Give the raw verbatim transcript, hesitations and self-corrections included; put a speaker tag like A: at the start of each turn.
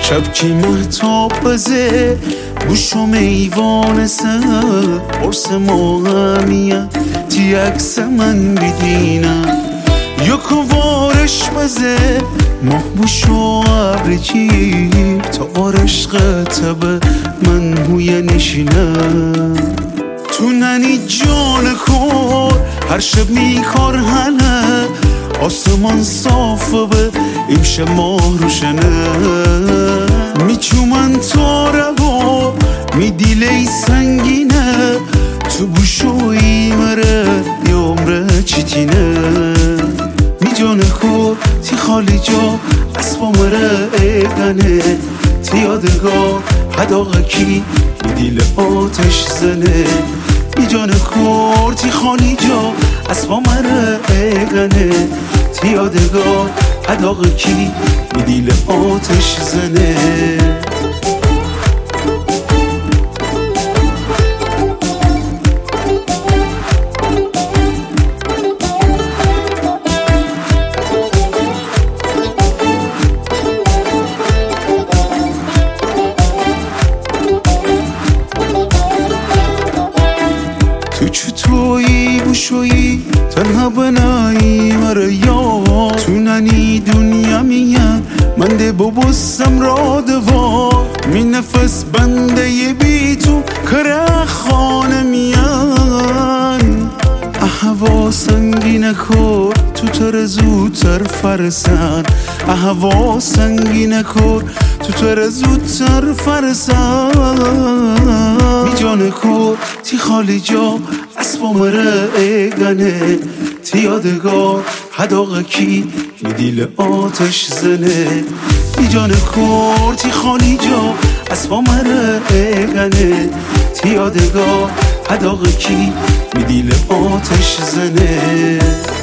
A: شب کی محتاب بزه بوشم ایوان سر قرص ماهمیت تی عکس من بیدینم یکو وارش بزه ماه بوشو عبر جیر تا وارشق تبه من هوی نشینم تو ننی جان کور هر شب میکار هنه آسمان صافه به امشب ماه روشنه میچومن تاره با می دیلی سنگینه تو بوشوی مره یه عمره چیتینه می جان کور تی خالی جا اسبا مره ایگنه تی یادگاه هداغه کی می دیل آتش زنه می جان کور تی خالی جا اسبا مره ایگنه تی یادگاه هداغه کی می دیل آتش زنه تو چطوری بوشویی تنها بنایی مره یا تو ننی دنیا میگن من ده ببوسم را دوا می نفس بنده ی بی تو کره خانه میان احوا سنگین کر تو تر زودتر فرسن احوا سنگین کر تو تر زودتر فرسن می جان کر تی خالی جا اسبا مره ایگنه تی یادگاه هداغه کی می دیل آتش زنه می جان کر تی خالی جا اسبا مره ایگنه تی یادگاه هداغه کی می دیل آتش زنه